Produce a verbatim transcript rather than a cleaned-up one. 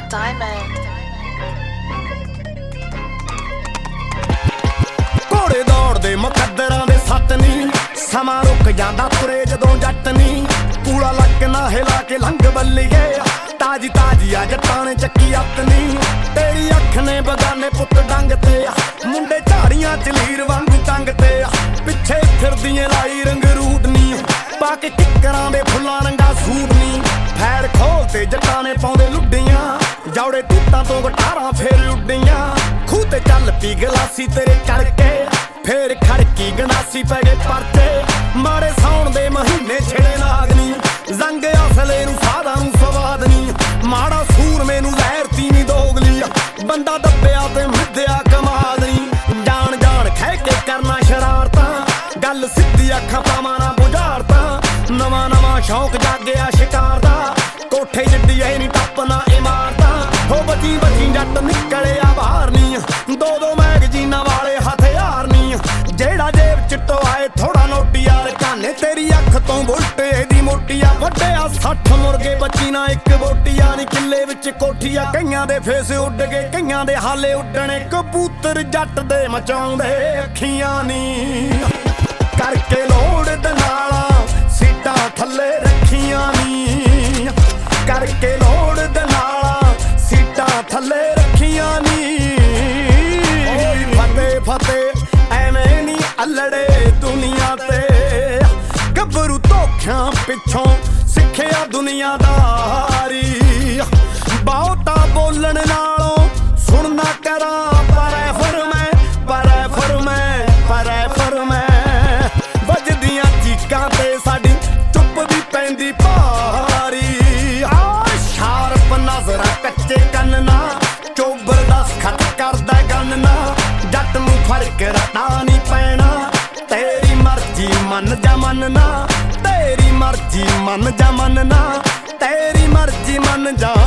Diamond. ਘੋੜੇ ਦੌੜਦੇ ਮੁਕੱਦਰਾਂ ਦੇ ਸੱਤ ਨੀ, ਸਮਾਂ ਰੁਕ ਜਾਂਦਾ ਤੁਰੇ ਜਦੋਂ ਜੱਟ ਨੀ। ਕੂੜਾ ਲੱਕ ਨਾ ਹਿਲਾ ਕੇ ਲੰਘ ਬੱਲੀਏ, ਤਾਜੀ ਤਾਜੀ ਆ ਜੱਟਾਂ ਨੇ ਚੱਕੀ ਅੱਤ ਨੀ। ਤੇਰੀ ਅੱਖ ਨੇ ਬਗਾਨੇ ਪੁੱਤ ਡੰਗ ਤੇ, ਮੁੰਡੇ ਝਾੜੀਆਂ ਚ ਲੀਰ ਵਾਂਗੂ ਟੰਗ ਤੇ। ਪਿੱਛੇ ਫਿਰਦੀਆਂ ਲਾਈ ਰੰਗ ਰੂਟ ਨੀ, ਪਾ ਕੇ ਕਿੱਕਰਾਂ ਦੇ ਫੁੱਲਾਂ ਰੰਗਾ ਸੂਟ ਨੀ। ਫੈਰ ਖੋਲ ਤੇ ਜੱਟਾਂ ਨੇ ਪਾਉਂਦੇ ਲੁੱਡੀਆਂ, ਜੌੜੇ ਤੂਤਾਂ ਤੋਂ ਗਟਾਰਾਂ ਫੇਰ ਉੱਡੀਆਂ। ਖੂਹ ਤੇ ਚੱਲ ਪੀ ਗਲਾਸੀ ਤੇਰੇ ਕਰਕੇ, ਫੇਰ ਖੜਕੀ ਗੰਡਾਸੀ ਪੈ ਗਏ ਪਰਚੇ। ਮਾੜੇ ਸਾਉਣ ਦੇ ਮਹੀਨੇ ਛਿੜੇ ਨਾਗਨੀ, ਜ਼ੰਗ ਅਸਲੇ ਨੂੰ ਸਾਧਾਂ ਨੂੰ ਸਵਾਦ ਨੀ। ਮਾੜਾ ਸੂਰਮੇ ਨੂੰ ਜ਼ਹਿਰ ਤੀਵੀਂ ਦੋਗਲੀ, ਬੰਦਾ ਦੱਬਿਆ ਤੇ ਮਿੱਧਿਆ ਕਮਾਦ ਨੀ। ਜਾਣ ਜਾਣ ਖਹਿ ਕੇ ਕਰਨਾ ਸ਼ਰਾਰਤਾਂ, ਗੱਲ ਸਿੱਧੀ ਅੱਖਾਂ ਪਾਵਾਂ ਨਾ ਬੁਝਾਰਤਾਂ। ਨਵਾਂ ਨਵਾਂ ਸ਼ੌਂਕ ਜਾਗਿਆ ਸ਼ਿਕਾਰ ਦਾ, ਕੋਠੇ ਜਿੱਡੀ ਐ ਨੀ ਟੱਪਣਾ ਇਮਾਰਤਾਂ। ਹੋ ਬਚੀ ਬਚੀ ਜੱਟ ਨਿਕਲਿਆ ਬਾਹਰ ਨੀ, ਦੋ ਦੋ ਮੈਗਜ਼ੀਨਾਂ ਵਾਲੇ ਹਥਿਆਰ ਨੀ। ਜਿਹੜਾ ਜੇਬ ਚ ਟੋਆਏ ਥੋੜਾ ਨੋਟੀਆ ਰਕਾਨੇ, ਤੇਰੀ ਅੱਖ ਤੋਂ ਬੁਲਟ ਇਹਦੀ ਮੋਟੀਆ। ਵੱਡਿਆ ਸੱਠ ਮੁਰਗੇ ਬਚੀ ਨਾ ਇੱਕ ਬੋਟੀਆ ਨੀ। ਕਿੱਲੇ ਵਿੱਚ ਕੋਠੀਆ ਕਈਆਂ ਦੇ ਫੇਸ ਉੱਡ ਗਏ, ਕਈਆਂ ਦੇ ਹਾਲੇ ਉੱਡਣੇ। ਕਬੂਤਰ ਜੱਟ ਦੇ ਮਚਾਉਂਦੇ ਅੱਖੀਆਂ ਨੀ, ਕਰਕੇ ਲੋੜ ਦਨਾਲਾ ਸੀਟਾਂ ਥੱਲੇ ਰੱਖੀਆਂ ਨੀ। ਕਰਕੇ ਲੋੜ ਦਨਾਲਾ ਸੀਟਾਂ ਥੱਲੇ ਰੱਖੀਆਂ ਨੀ। ਫਤਿਹ ਫਤਿਹ ਐਵੇਂ ਨੀ ਅਲੜੇ ਦੁਨੀਆ ਤੇ, ਗੱਭਰੂ ਧੋਖਿਆਂ ਪਿੱਛੋਂ ਸਿੱਖਿਆ ਦੁਨੀਆਦਾਰੀ। ਬਹੁਤਾ ਬੋਲਣ ਨਾਲੋਂ ਸੁਣਨਾ ਕਰਾਂ ਪਰੈ ਫਿਰ ਮੈਂ, ਪਰੈ ਫਿਰ ਮੈਂ, ਪਰੈ ਫਿਰ ਮੈਂ। ਵੱਜਦੀਆਂ ਚੀਕਾਂ ਤੇ ਸਾਡੀ ਚੁੱਪ ਵੀ ਪੈਂਦੀ ਭਾਰੀ। ਆ ਸ਼ਾਰਪ ਨਜ਼ਰਾਂ ਕੱਚੇ ਕੰਨ ਨਾ, ਚੋਬਰ ਦਾ ਖਤ ਕਰਦਾ ਗੰਨ ਨਾ। ਜੱਟ ਨੂੰ ਫਰਕ ਰਟਾ ਨੀ ਪੈਣਾ, ਤੇਰੀ ਮਰਜ਼ੀ ਮੰਨ ਜਾ ਮੰਨਣਾ। ਤੇਰੀ ਮਰਜ਼ੀ ਮੰਨ ਜਾ ਮੰਨਣਾ, ਤੇਰੀ ਮਰਜ਼ੀ ਮੰਨ ਜਾ